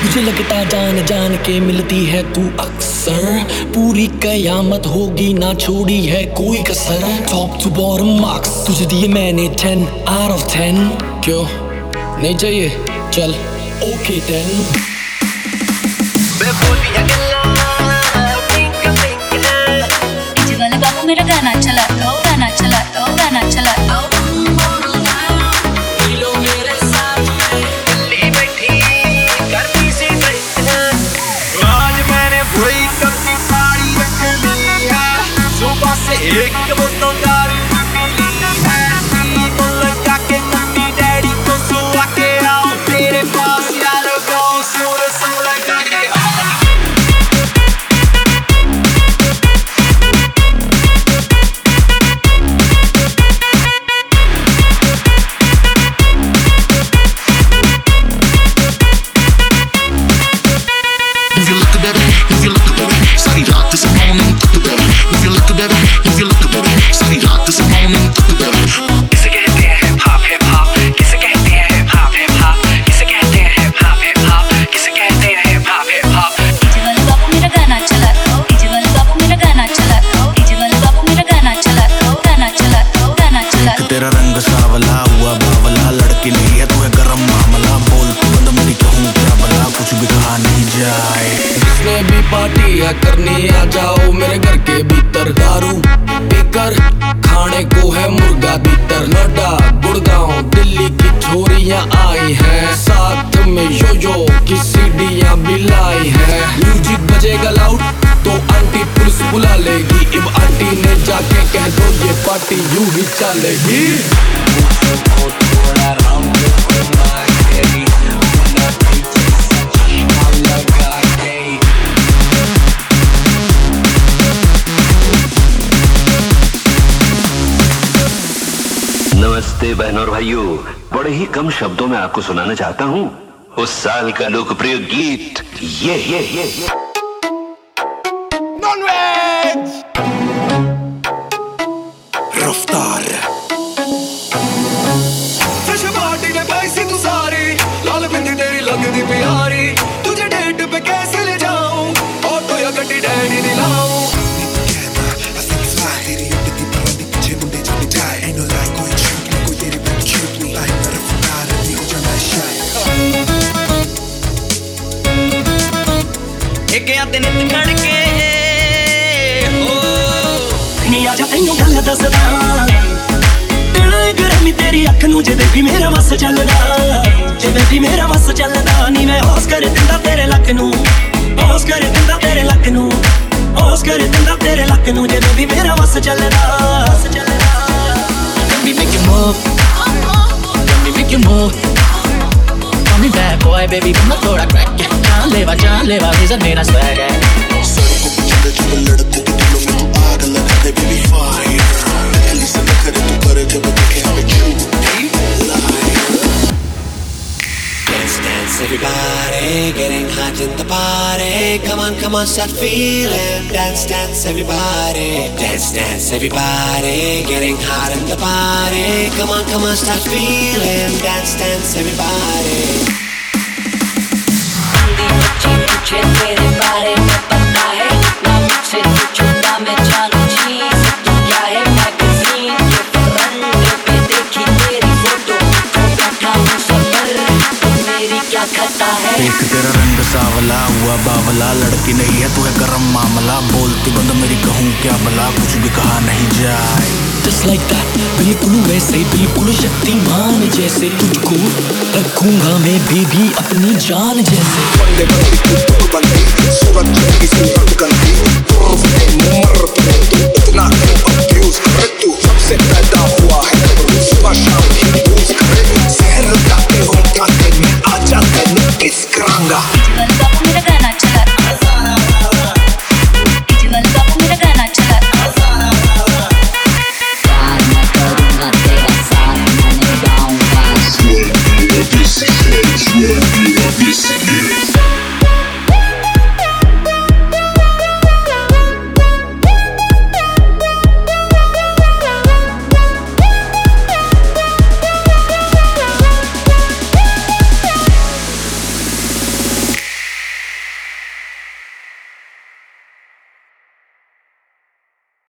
मुझे लगता जान जान के मिलती है तू अक्सर, पूरी कयामत होगी ना छोड़ी है कोई कसर। टॉप टू बॉटम मार्क्स तुझे दिए मैंने 10 out of 10। क्यों नहीं चाहिए? चल ओके 10। बाबू मेरा गाना चला दो, गाना चला दो, गाना चला दो। आज मैंने वही करती साड़ी रख ली है, सुबह से एक बोतल दारू तो लगा के मम्मी डैडी को सुला के आओ तेरे पास यार गाँव सुर सुर लगा के सारी रात से मौन तक तेरा, if you look better, if you look better, सारी रात से मौन तक तेरा। किसे कहते हैं हिप हॉप हिप हॉप, किसे कहते हैं हिप हॉप हिप हॉप, किसे कहते हैं हिप हॉप हिप हॉप, किसे कहते हैं hip hop hip hop. DJ वाले बाबू मेरा गाना चला दो, डीजे वाले बाबू मेरा गाना चला दो, डीजे वाले बाबू मेरा गाना चला दो, गाना चला दो, गाना चला दो। तेरा रंग सावला हुआ बावला, लड़की नहीं है तू है गरम मामला, बोल तू बंद मेरी कहूँ क्या भला, कुछ भी कहा नहीं जाए। जिसने भी पार्टी है करनी आ जाओ मेरे घर के भीतर, दारू पीकर खाने को है मुर्गा भीतर। नोएडा गुड़गांव दिल्ली की छोरियां आई हैं, साथ में यो की सीढ़ियां भी लाई हैं। म्यूजिक बजेगा लाउड तो आंटी पुलिस बुला लेगी, अब आंटी ने जाके कह दो ये पार्टी यूं ही चलेगी। नमस्ते बहनों और भाइयों, बड़े ही कम शब्दों में आपको सुनाना चाहता हूँ उस साल का लोकप्रिय गीत ये। रफ्तार फ्रेश पार्टी में पैसी तू सारी, लाल बिंदी तेरी लगदी प्यारी, तुझे डेट पे कैसे ले जाऊं, ऑटो या गड्डी डैडी दिलाऊं। एक आते नित खड़के हो नी आजा तैनू गल दसदा, तेरा गरमी तेरी अख नू जे भी मेरा वस चलदा, जे भी मेरा वस चलदा। नी मैं होश कर दिंदा तेरे लक नू, होश कर दिंदा तेरे लक नू, होश कर दिंदा तेरे लक नू, जे भी मेरा वस चलदा। Let me make you move, let me make you move, call me bad boy baby, come on थोड़ा crack it, जान लेवा विज़न मेरा swag है। सड़कों पे चले जो लड़ते के दिलों में तू आग लगा दे baby fire, पहली से न करे तू करे जब देखे हमें झूठी liar। Dance dance everybody, getting hot in the party, come on start feeling. Dance dance everybody, dance dance everybody, getting hot in the party, come on start feeling. Dance dance everybody. मुझे तेरे बारे में पता है, ना मुझसे पूछो ना मैं जानू चीज़ तू क्या है। मैगज़ीन के फ्रंट पे देखी तेरी फोटो, तो बैठा हूँ सफर, तो मेरी क्या खता है। एक तेरा रंग सावला हुआ बावला, लड़की नहीं है तू है गरम मामला, बोलती बंद मेरी कहूँ क्या भला, कुछ भी कहा नहीं जाए। Just like that, बिल्कुल वैसे बिल्कुल शक्तिमान जैसे, तुझको रखूंगा मैं बेबी अपनी जान जैसे। बंदे बंदी तू बंदी, सूरज चमकी सी रंग गंदी, तू इतना अब्यूज करे, तू सबसे पैदा हुआ है कबरू, सुबह शाम ही यूज करे, सहर गाते हो गाते में आ जाते किस करांगा।